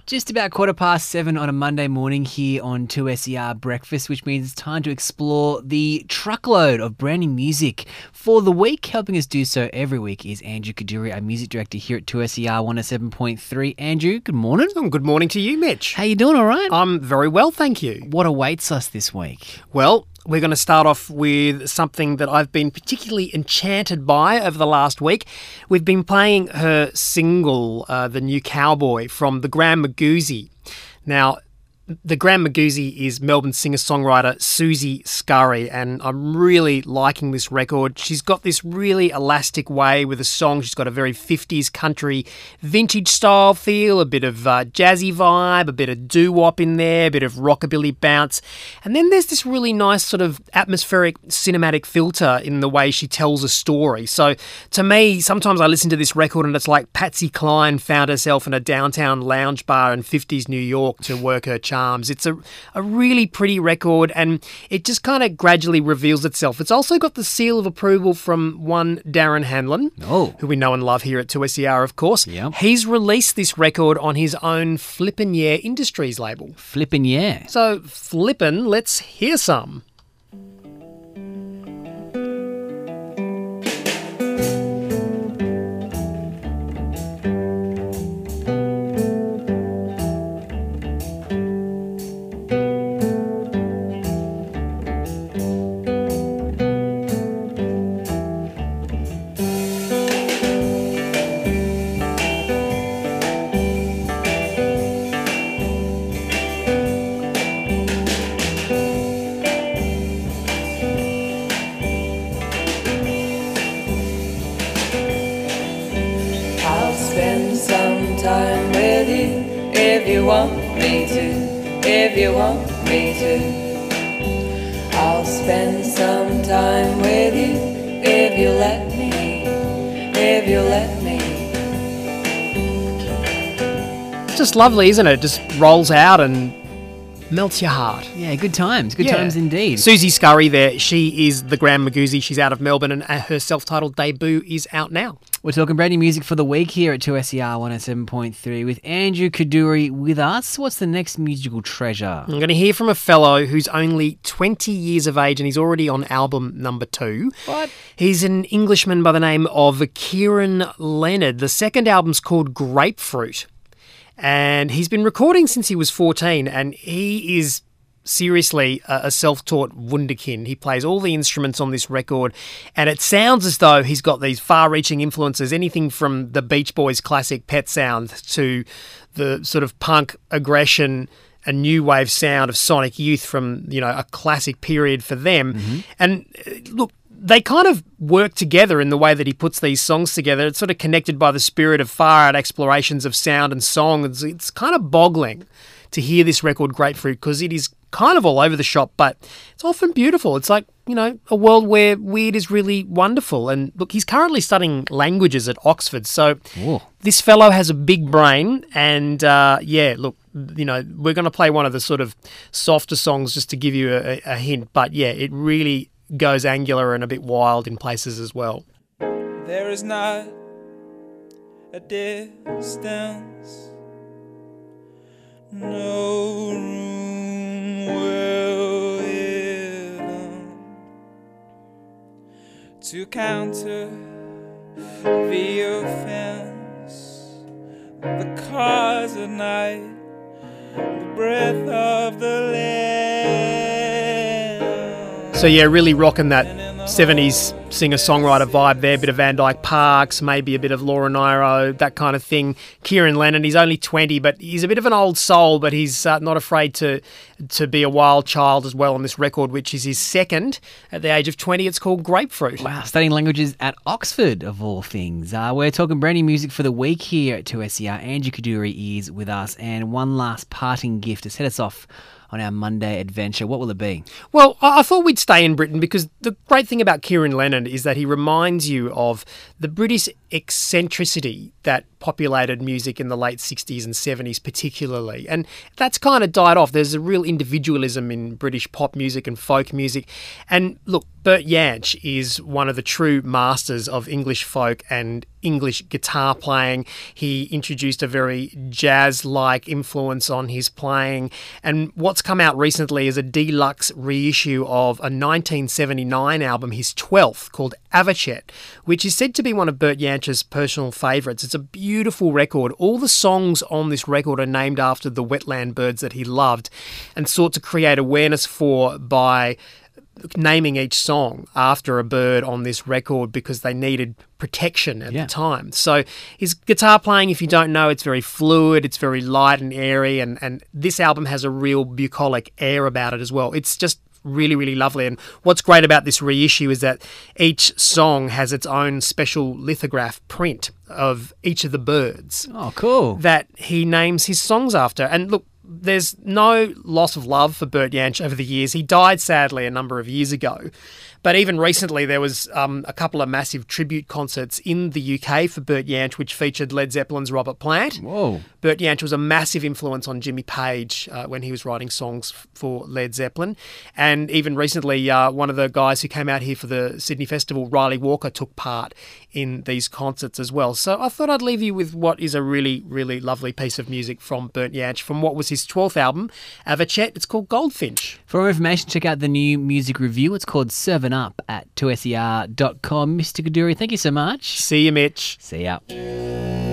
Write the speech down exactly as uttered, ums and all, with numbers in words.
Just about quarter past seven on a Monday morning here on two S E R Breakfast, which means it's time to explore the truckload of brand new music for the week. Helping us do so every week is Andrew Kaduri, our music director here at two S E R one oh seven point three. Andrew, good morning. Oh, good morning to you, Mitch. How you doing, all right? I'm very well, thank you. What awaits us this week? Well, we're going to start off with something that I've been particularly enchanted by over the last week. We've been playing her single, uh, The New Cowboy, from the Grand Magoozy. Now, the Grand Magoozy is Melbourne singer-songwriter Susie Scurry, and I'm really liking this record. She's got this really elastic way with a song. She's got a very fifties country vintage style feel, a bit of uh, jazzy vibe, a bit of doo-wop in there, a bit of rockabilly bounce. And then there's this really nice sort of atmospheric cinematic filter in the way she tells a story. So to me, sometimes I listen to this record and it's like Patsy Cline found herself in a downtown lounge bar in fifties New York to work her charm. It's a, a really pretty record, and it just kind of gradually reveals itself. It's also got the seal of approval from one Darren Hanlon, oh. who we know and love here at two S E R, of course. Yep. He's released this record on his own Flippin' Yeah Industries label. Flippin' yeah. So, Flippin', let's hear some. Time with you, if you want me to, if you want me to. I'll spend some time with you, if you let me, if you let me. It's just lovely, isn't it? It just rolls out and melts your heart. Yeah, good times. Good Yeah. times indeed. Susie Scurry there. She is the Grand Magoozy. She's out of Melbourne, and her self-titled debut is out now. We're talking brand new music for the week here at two S E R one oh seven point three with Andrew Kaduri with us. What's the next musical treasure? I'm going to hear from a fellow who's only twenty years of age and he's already on album number two. What? He's an Englishman by the name of Kieran Leonard. The second album's called Grapefruit. And he's been recording since he was fourteen, and he is seriously a self-taught wunderkind. He plays all the instruments on this record, and it sounds as though he's got these far-reaching influences, anything from the Beach Boys' classic Pet Sound to the sort of punk aggression and new wave sound of Sonic Youth from, you know, a classic period for them. Mm-hmm. And look, they kind of work together in the way that he puts these songs together. It's sort of connected by the spirit of far-out explorations of sound and song. It's, it's kind of boggling to hear this record, Grapefruit, because it is kind of all over the shop, but it's often beautiful. It's like, you know, a world where weird is really wonderful. And look, he's currently studying languages at Oxford, so Ooh. This fellow has a big brain. And uh, yeah, look, you know, we're going to play one of the sort of softer songs just to give you a, a hint, but yeah, it really goes angular and a bit wild in places as well. There is not a distance, no room well hidden to counter the offense, the cause of night, the breath of the land. So yeah, really rocking that seventies singer-songwriter vibe there, a bit of Van Dyke Parks, maybe a bit of Laura Nyro, that kind of thing. Kieran Lennon, he's only twenty, but he's a bit of an old soul, but he's uh, not afraid to to be a wild child as well on this record, which is his second at the age of twenty. It's called Grapefruit. Wow, studying languages at Oxford, of all things. Uh, we're talking brand new music for the week here at two S E R. Andrew Kaduri is with us, and one last parting gift to set us off on our Monday adventure. What will it be? Well, I thought we'd stay in Britain because the great thing about Kieran Lennon is that he reminds you of the British eccentricity that populated music in the late sixties and seventies particularly. And that's kind of died off. There's a real individualism in British pop music and folk music. And look, Bert Jansch is one of the true masters of English folk and English guitar playing. He introduced a very jazz-like influence on his playing. And what's come out recently is a deluxe reissue of a nineteen seventy-nine album, his twelfth, called Avocet, which is said to be one of Bert Jansch's personal favourites. It's a beautiful record. All the songs on this record are named after the wetland birds that he loved and sought to create awareness for by naming each song after a bird on this record because they needed protection at Yeah. the time. So his guitar playing, if you don't know, it's very fluid, it's very light and airy, and, and this album has a real bucolic air about it as well. It's just really, really lovely. And what's great about this reissue is that each song has its own special lithograph print of each of the birds Oh, cool. that he names his songs after. And look, there's no loss of love for Bert Jansch over the years. He died, sadly, a number of years ago. But even recently, there was um, a couple of massive tribute concerts in the U K for Bert Jansch, which featured Led Zeppelin's Robert Plant. Whoa. Bert Jansch was a massive influence on Jimmy Page uh, when he was writing songs f- for Led Zeppelin. And even recently, uh, one of the guys who came out here for the Sydney Festival, Riley Walker, took part in these concerts as well. So I thought I'd leave you with what is a really, really lovely piece of music from Bert Jansch, from what was his twelfth album, Avocet. It's called Goldfinch. For more information, check out the new music review. It's called Serving Up at two S E R dot com. Mister Kaduri, thank you so much. See you, Mitch. See ya.